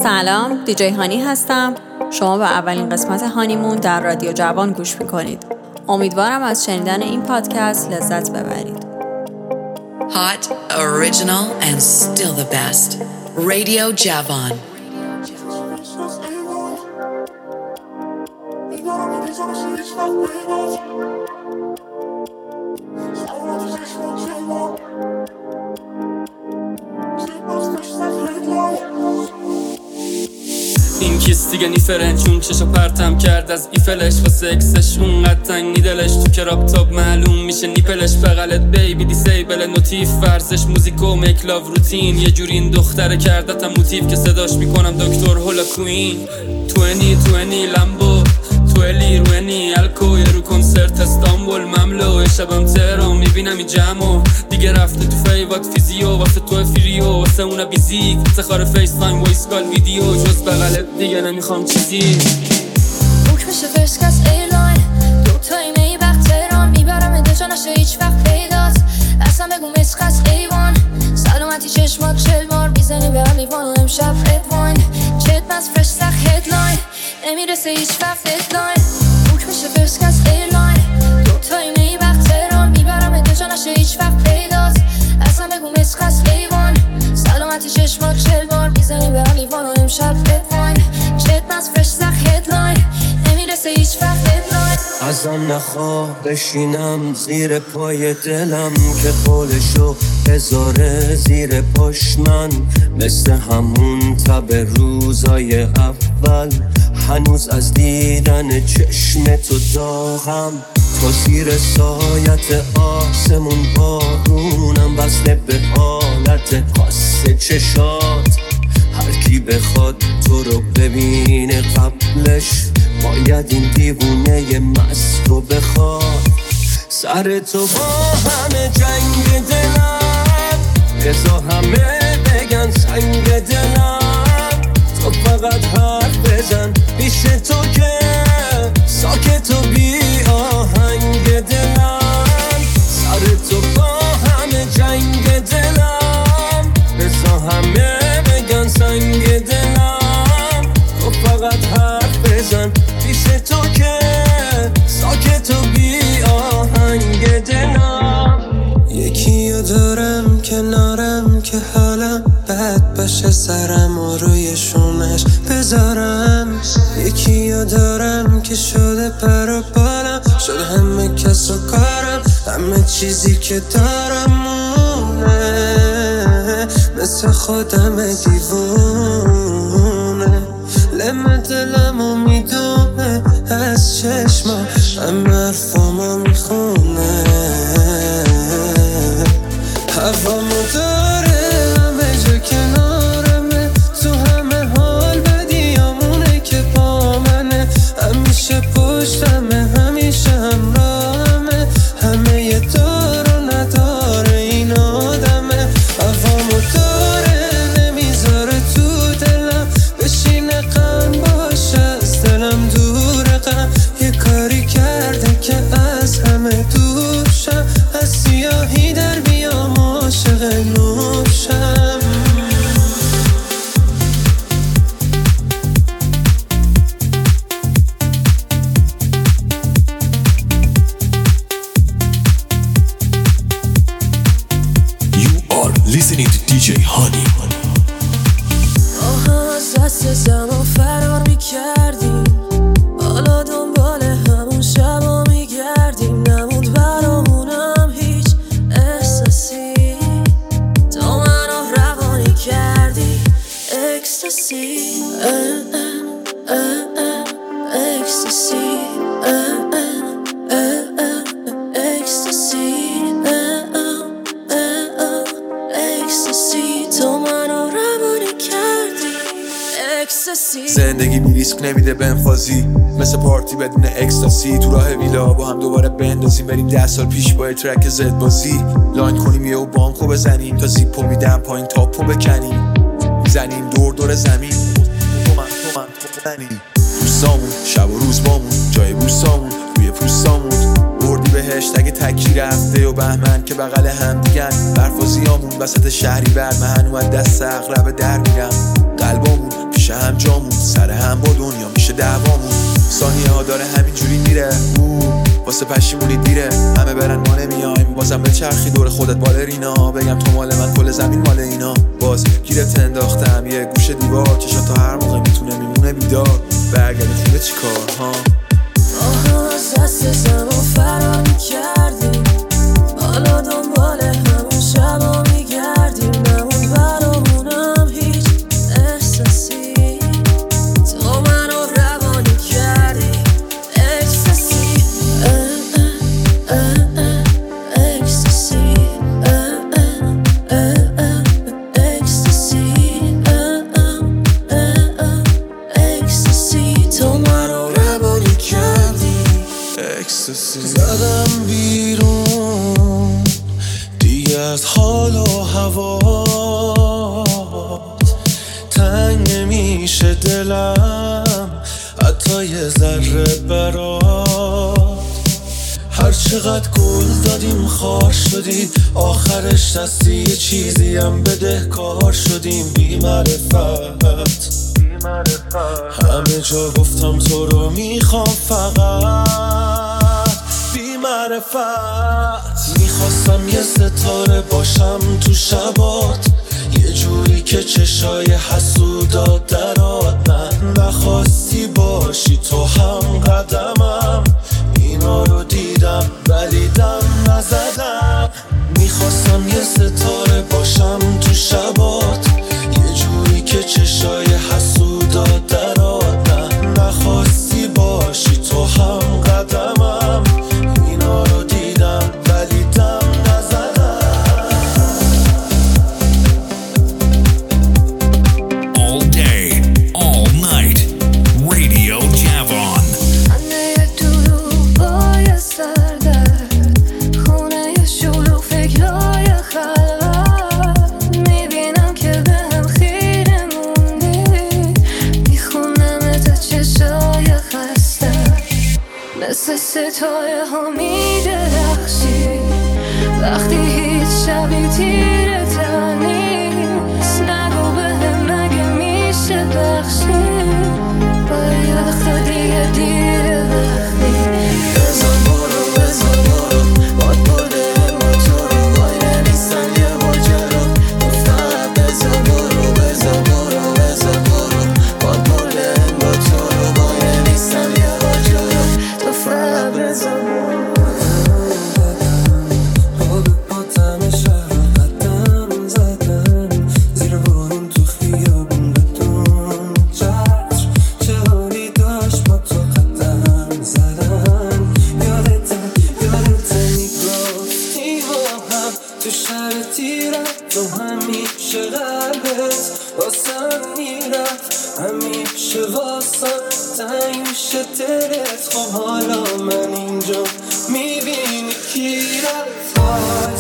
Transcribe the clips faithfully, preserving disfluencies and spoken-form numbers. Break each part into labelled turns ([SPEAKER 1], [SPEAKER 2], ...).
[SPEAKER 1] سلام، دیجی هانی هستم. شما به اولین قسمت هانیمون در رادیو جوان گوش میکنید. امیدوارم از شنیدن این پادکست لذت ببرید.
[SPEAKER 2] Hot, original and still the best. Radio Javan.
[SPEAKER 3] این کیست دیگه نیفرنچون چشو پرتم کرد از ایفلش واسه اکسش اونقدر تنگ نیدلش تو که رابطاب معلوم میشه نیپلش بغلت بیبی دیسیبل نوتیف ورزش موزیکو میک لاو روتین یه جوری این دختره کردتم موتیف که صداش میکنم دکتر هولا کوین توینی توینی لمبو تویلی روینی الکو یه رو کنسرت استانبول مملو شبم تهران میبینم این جمعو دیگه رفته تو فیوات فیزیو واسه تو فریو واسه اونا بیزیک افتخار فیس تایم وایس کال ویدیو جز بغلت دیگه نمیخوام چیزی
[SPEAKER 4] بوک میشه فرست کلاس ایرلاین دو تایی میبخت تهران میبرم ادجا نشه هیچ وقت پیداست اصلا بگو مسخص ایوان سلامتی چشمات چل بار میزنی به لیوان و امشب رد واین چت بس فرش سخ هدلاین نمیرسه هیچ وقت ددلاین بوک میشه فرست کلاس ایرلاین دو تایی میبخت تهران میبرم ادجا نشه هیچ وقت پیداست اصلا بگو مسخص ایوان سلامتی چشمات چل بار میزنی به لیوان و امشب رد واین چت بس فرش سخ هدلاین نمیرسه هیچ وقت ددلاین
[SPEAKER 5] ازم نخواه بشینم زیر پای دلم که قولشو بذاره زیر پاش من مثل همون تب روزای اول هنوز از دیدن چشم تو داغم تو زیر سایت آسمون بارونم وصله به حالت خاص چشات هر کی بخواد تو رو ببینه قبلش باید این دیوونه مست رو بخواد سر تو با همه جنگ دلم بزا همه بگن سنگ دلم تو فقط حرف بزن پیش تو که ساکت و بی آهنگ دلم سر تو با همه جنگ دلم بزا همه بگن سنگ دلم تو فقط حرف بزن پیش تو که ساکت و بی آهنگ دلم یکیو دارم کنارم که حالم بد باشه سرم و روی شونش بذارم یکیو دارم که شده پر و بالم شده همه کس و کارم همه چیزی که دارم مونه مثل خودم دیوونه لم دلمو میدونه از چشما همه حرفامو میخونه هوامو داره همه جا کنارمه تو همه حال بدیامونه که با منه همیشه پشتمه همیشه همراهمه همه یه دار و نداره این آدمه هوامو داره نمیذاره تو دلم بشینه غم باشه از دلم دوره غم یه کاری کرده که از همه دوشم از سیاهی در بیام عاشق نوشم
[SPEAKER 6] You are listening to دیجی هانی.
[SPEAKER 4] آها از دست زمان فرار میکردیم حالا دنبال همون شبا میگردیم نموند برامونم هیچ احساسی تو منو روانی کردی اکستاسی اکستاسی اکستاسی اکستاسی تو منو روانی کردی اکستاسی
[SPEAKER 6] زندگی بی ریسک نمیده بنفازی مثل پارتی بدون اکستاسی تو راه ویلا با هم دوباره بندازیم بریم ده سال پیش با ترک زد بازی لاین کنیم یه و بانکو بزنیم تا زیپو میدم پایین تاپو بکنیم میزنیم دور دور زمین تو من تو من تو بزنیم دوستامون شب و روز بامون جای بوستامون روی پوستامون بردی بهشت اگه تکی رفته و بهمن که بغل هم دیگن برفازیامون وسط شهری بر من هنو از دست اغرب در میرم قلبامون پیش میشه هم جامون، سر هم با دنیا میشه دعوامون. ثانیه ها داره همینجوری میره، واسه پشیمونی دیره، همه برن ما نمیایم، بازم به چرخی دور خودت بالرینا، بگم تو مال من کل زمین مال اینا. باز گیرت انداختم یه گوشه دیوار، چشم تا هر موقع میتونه میمونه بیدار، برگردی خونه چی کار ها.
[SPEAKER 4] آها از دست زمان فرار میکردیم، حالا دنبال همون شبا میگردیم، نمون برامونم هیچ احساسی، تو منو روانی کردی اکستاسی، اکستاسی، اکستاسی، اکستاسی، تو منو روانی کردی
[SPEAKER 5] اکستاسی. زدم بیرون دیگه از حال و هوات، تنگ نمیشه دلم حتی یه ذره برات. هر چقدر گل دادیم خار شدیم، آخرش دستی یه چیزی هم بدهکار شدیم. بی معرفت همه جا گفتم تو رو میخوام فقط، بی معرفت میخواستم یه ستاره باشم تو شبات، یه جوری که چشای حسودات درات، من نخواستی باشی تو هم قدمم، اینا رو دیدم ولی دم نزدم. میخواستم یه ستاره باشم تو شبات، یه جوری که چشای حسودات درات، من نخواستی باشی تو هم قدمم، اینا رو دیدم ولی دم نزدم.
[SPEAKER 7] All day, all night, Radio Javon.
[SPEAKER 4] خنده دروغ بای سردرد، خونه شلوغ فکرهای خلوت، میبینم که به هم خیره موندی، میخونم تا چشای خسته، مثل ستاره ها میدرخشی، وقتی هیچ شبی تیره تر نیست، نگو به هم مگه میشه بخشی، ولی وقتا دیگه دیره وقتی بزن برو بزن برو، باد برده موتورو، وای نمیستن یه ماجرا، گفتم بزن برو بزن برو بزن برو، باد برده موتورو، وای نمیستن یه ماجرا، تو فقط بزن برو.
[SPEAKER 5] باد پاتم شهر قدم زدم، زیر بارون تو خیابون بدون چتر، چهاری داشت با تو قدم زدم، یادتم یادتم میگفتی با هم تو شهر تیرت، تو همیشه قلبت واسم میرفت، همیشه واسم تنگ میشه دلت. خب حالا من اینجا میبینی کی رفت، آی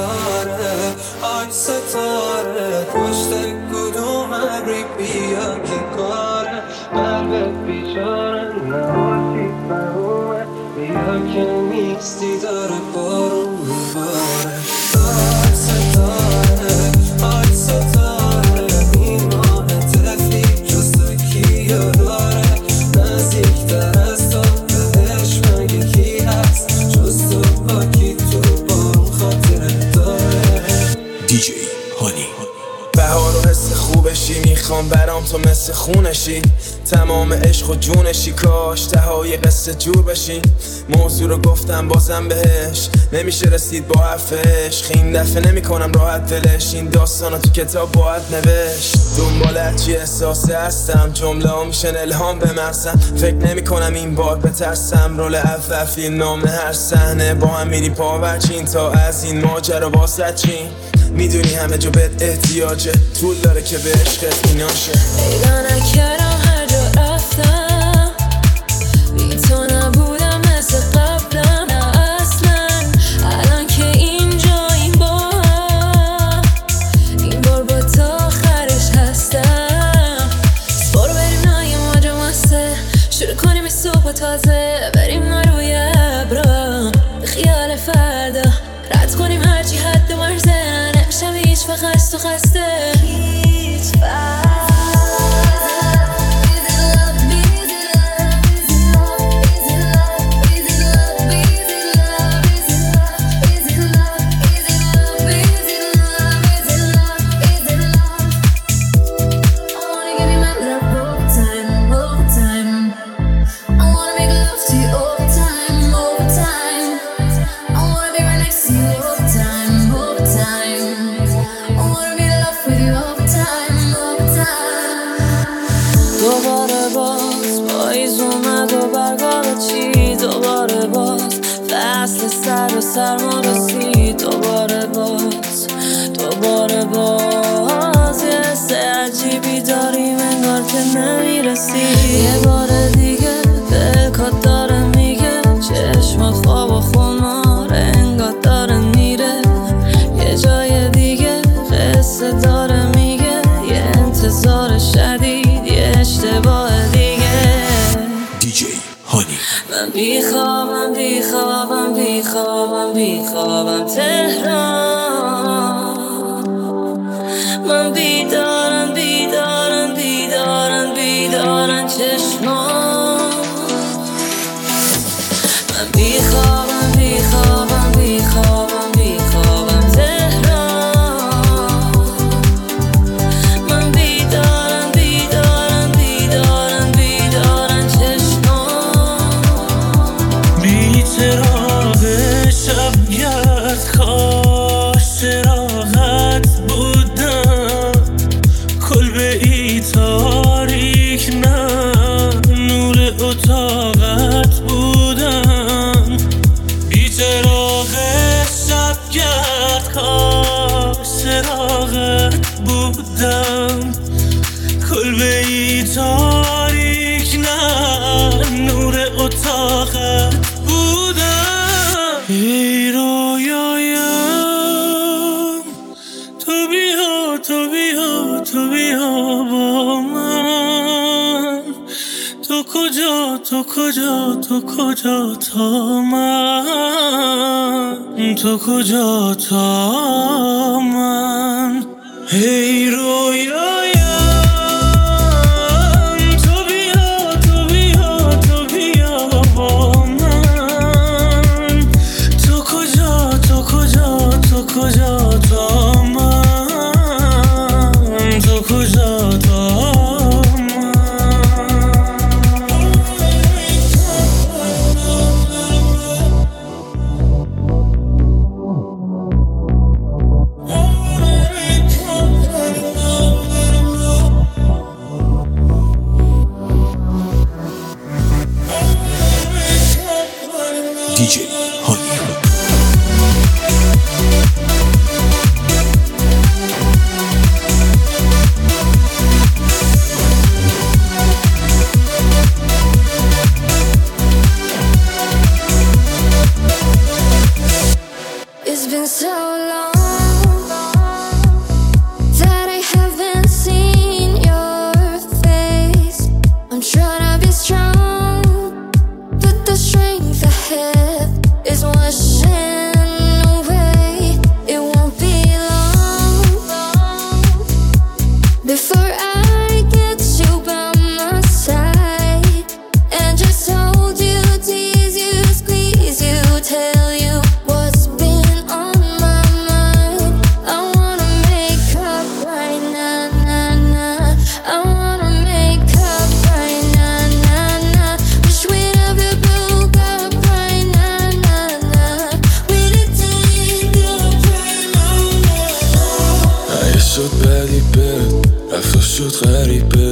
[SPEAKER 5] ستاره آی ستاره، پشت کدوم ابری بیا کی کاره، قلبت بیچاره نباشی فهمه، بیا که نیستی داره بارون میباره. آی ستاره آی ستاره، این ماه تفلی جز تو کیو داره، نزدیکتر از تو بهش مگه کی هست، جز تو با کی تو بارون خاطره داره.
[SPEAKER 7] دیجی هانی.
[SPEAKER 8] بهار و حس خوبشی، میخوام برام تو مثل خونشی، تمام عشق و جونشی، کاش تهای قصه جور بشی. موضوع رو گفتم بازم بهش، نمیشه رسید با حرفش، این دفعه نمی کنم راحت دلش، این داستانو تو کتاب باید نوشت. دنبالت چی احساسه هستم، جمله ها میشن الهام به مغزم، فکر نمی کنم این بار بترسم، رول اول فیلم نامه هر صحنه، با هم میری پاورچین تا از این ماجرا واسه چین. میدونی همه جا بهت احتیاجه، طول داره که به عشقت ایناشه.
[SPEAKER 4] پیدا نکردم هر جا رفتم، بی تو نبودم مثل قبلم، نه اصلا الان که اینجا این بار، این بار با تا آخرش هستم. برو بریم نای ماجا ماسته، شروع کنیم این صبح تازه، بریم ما روی ابرا به خیال فردا، رد کنیم هرچی حد مرزه، نمیشم هیچ وقت تو خسته هیچ وقت.
[SPEAKER 9] سر و سرما رسید دوباره باز دوباره باز یه حس عجیبی داریم انگار که نمیرسی یه بار دیگه دلکات داره میگه چشمات خواب و خمار انگار داره میره یه جای دیگه قصه داره میگه یه انتظار شدید یه اشتباه دیگه
[SPEAKER 7] دیجی هانی
[SPEAKER 9] من بیخوابم بیخوابم بیخوابم بیخوابم تهران من بیدارم بیدارم بیدارم بیدارم چشمان من بیخوابم بیخوابم بیخوابم بیخوابم تهران من بیدارم بیدارم بیدارم بیدارم چشمان
[SPEAKER 10] بی چراغ شبگرد کاش چراغت بودم کلبه ای تاریک نه نور اتاقت بودم بی چراغ شبگرد کاش چراغت بودم کلبه ای تاریک نه نور اتاقت بودم ای رویایم تو بیا تو بیا تو بیا با من تو کجا تو کجا تو کجا تا من تو کجا تا من ای رویایم تو بیا تو بیا تو بیا با من تو کجا تو کجا تو کجا تا من تو کجا تا
[SPEAKER 7] دیجی هانی
[SPEAKER 4] It's been so long that I haven't seen your face. I'm trying to be strong, but the strength I have is washing away. It won't be long before I get you by my side and just hold you, tease you, squeeze you, tell you what's been on my mind. I wanna make up right now, nah, nah. I wanna make up right now, nah, nah. Wish we'd have the book up right now, nah, nah. We did take up right now, nah.
[SPEAKER 8] اگه شد بدی بد رفت و شد غریبه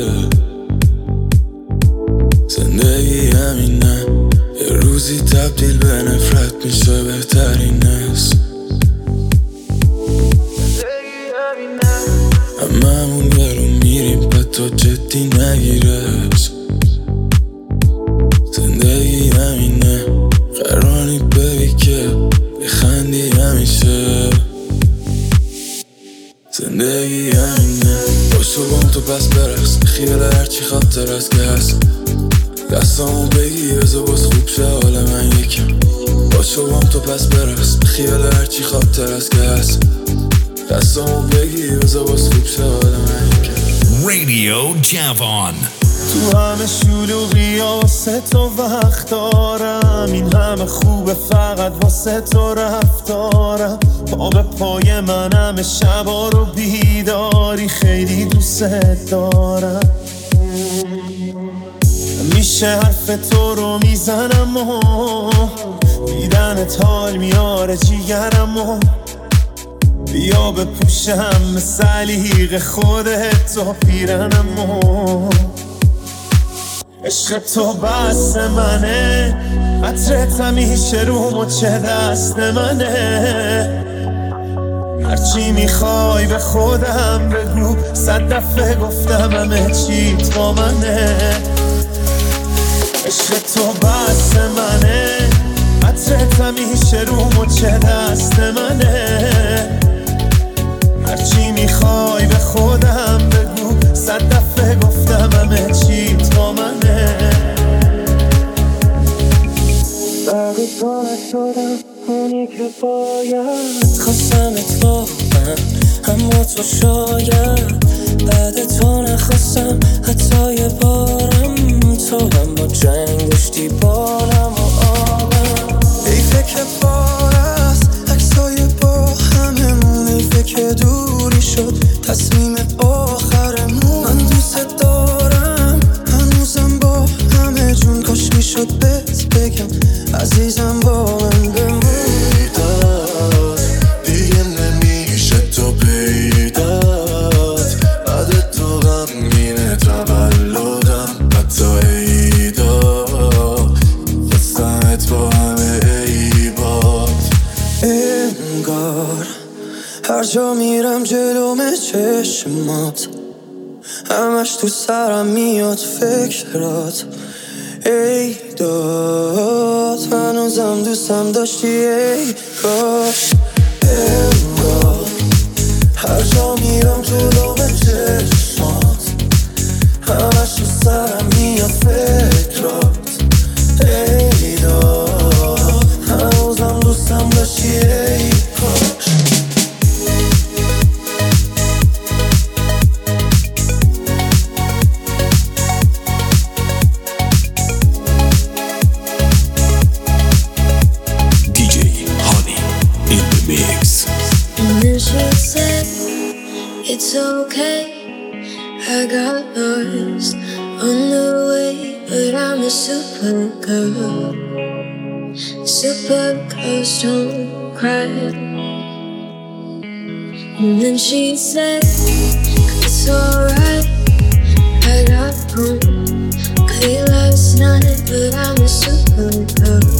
[SPEAKER 8] زندگی همینه یه روزی تبدیل به نفرت میشه بهترین است هممون برو میریم به تو جدی نگیرش زندگی همینه قرانی ببی که بخندی همیشه زندگی همینه باشو بام تو پس برقص خیال هرچی خاطر از که هست دستامو بگی بزا باز خوب شه حال من یکم باشو بام تو پس برقص خیال هرچی خاطر از که هست دستامو بگی بزا باز خوب شه حال من یکم
[SPEAKER 7] رادیو جوان
[SPEAKER 11] تو همه شلوغی واسه تو وقت دارم این همه خوبه فقط واسه تو رفتارم پا به پای من همه شبا رو بیداری خیلی دوست دارم میشه حرف تو رو میزنم و دیدنت حال میاره جیگرم و بیا بپوشم سلیق خودت و پیرنم و عشق تو بس منه، عطرت همیشه روم و چه دست منه. هرچی میخوای به خودم بگو، صد دفعه گفتم همه چی تو منه. عشق تو بس منه، عطرت همیشه روم و چه دست منه. هرچی میخوای به خودم بگو، صد دفعه گفتم همه چی تو منه.
[SPEAKER 10] بقی تو نشدم اونی که باید، خواستم اتفاقا هم با تو شاید، بعد تو نخواستم حتی یه بارم، تو هم با جنگ داشتی بالم و آبم. حیفه که بار است عکسای با هممون، حیفه که دوری شد تصمیم آخرمون. من دوست دارم هنوزم با همه جون، کاش میشد بهت بگم عزیزم با من بمون.
[SPEAKER 11] پیدات دیگه نمیشه تو پیدات، بعد تو غمگینه تولدم حتی عیدا، خواستمت با همه عیبات.
[SPEAKER 10] انگار هر جا میرم جلوم چشمات، همش تو سرم میاد فکرات. ای داد هنوزم دوستم داشتی ای کاش. انگار هر جا میرم جلوم چشمات، همش تو سرم میاد فکرات. ای داد هنوزم دوستم داشتی ای کاش.
[SPEAKER 4] It's okay, I got lost on the way, but I'm a super girl. Super girls don't cry. And then she said, it's alright, I got home late last night, but I'm a super girl.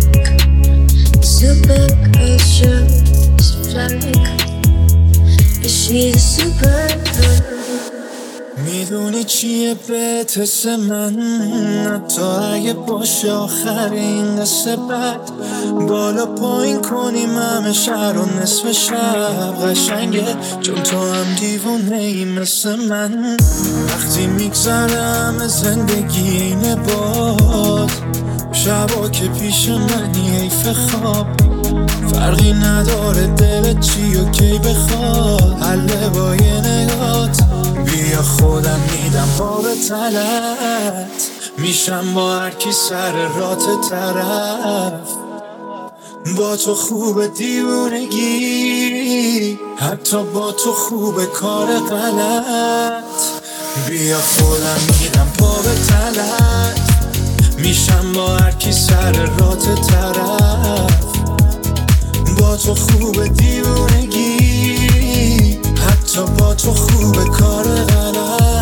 [SPEAKER 4] Super girls just fly. She's a super girl.
[SPEAKER 10] میدونی چیه بهت حس من، حتی اگه باشه آخرین قصه بد، بالا پایین کنیم همه شهر و نصف شب قشنگه، چون تو هم دیوونه ای مثل من. وقتی میگذرم زندگی اینه باد، شبا که پیش منی حیف خواب، فرقی نداره دلت چی و کی بخواد، حله با یه نگات. بیا خودم میدم باب تلت، میشم با هر کی سر رات طرف. با تو خوب دیوونگی، حتی با تو خوب کار غلط. بیا خودم میدم باب تلت، میشم با هر کی سر رات طرف. با تو خوب دیوونگی، حتی با تو خوب کار غلط.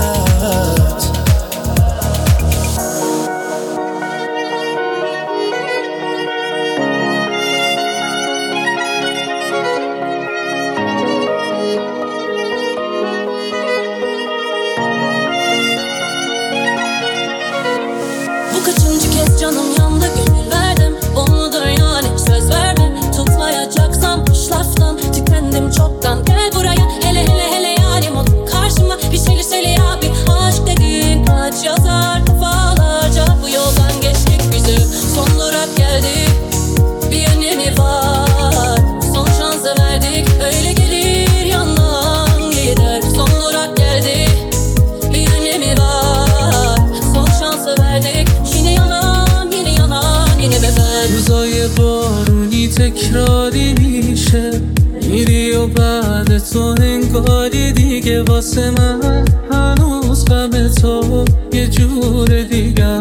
[SPEAKER 9] Bu kaçıncı kez canım yandı, gönül verdim, onu da yani söz verdim. Tutmayacaksam boş laftan tükendim çoktan. Gel buraya hele hele hele yarim ol karşıma, bir şeyler söyle abi. Aşk dediğin kaç yazar defalarca, bu yoldan geçtik bize son durak geldik. Bir önemi var, son şansı verdik, öyle gelir yandan gider. Son durak geldik, bir önemi var, son şansı verdik. Yine yanan yine yanan yine beben.
[SPEAKER 10] روزای بارونی تکراری میشه، میری و بعد تو انگاری دیگه واسه من هنوز غم تو یه جور دیگه.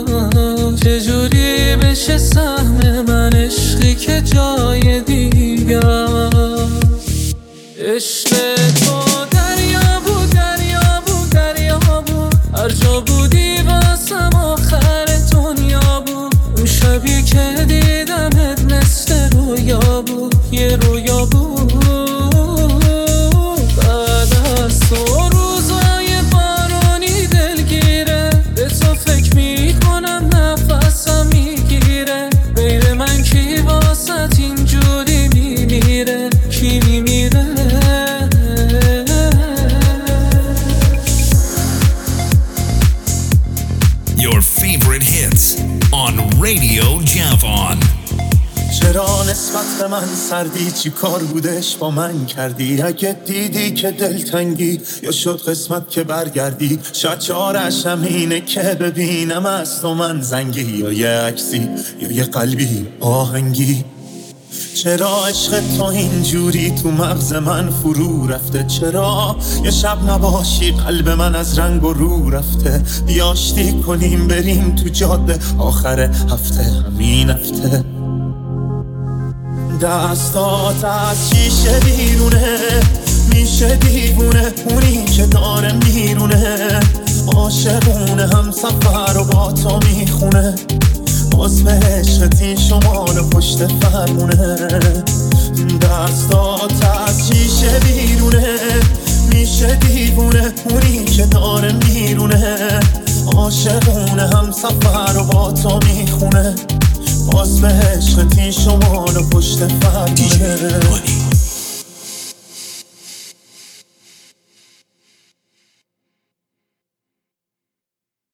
[SPEAKER 10] چجوری بشه سهم من عشقی که جای دیگه. عشق تو دریا بود دریا بود دریا بود، هر جا بودی واسه ما
[SPEAKER 7] Radio جوان.
[SPEAKER 11] چرا نسبت به من سردی؟ چی کار بودش با من کردی؟ اگه دیدی که دلتنگی یا شد قسمت که برگردی، شاید چارش همینه که ببینم از تو من زنگی، یا یه عکسی یا یه قلبی آهنگی. چرا عشق تو اینجوری تو مغز من فرو رفته؟ چرا یه شب نباشی قلب من از رنگ و رو رفته؟ بیاشتی کنیم بریم تو جاده آخر هفته، همین هفته. دستات از شیشه بیرونه میشه دیوونه، اونی که داره میرونه عاشقونه، هم سفر و با تو میخونه، باز به عشقت این شمال پشت فرمونه. دستات از شیشه بیرونه میشه دیوونه، اونی که داره میرونه عاشقونه، هم سفر و با تو میخونه، باز به عشقت این شمال پشت فرمونه.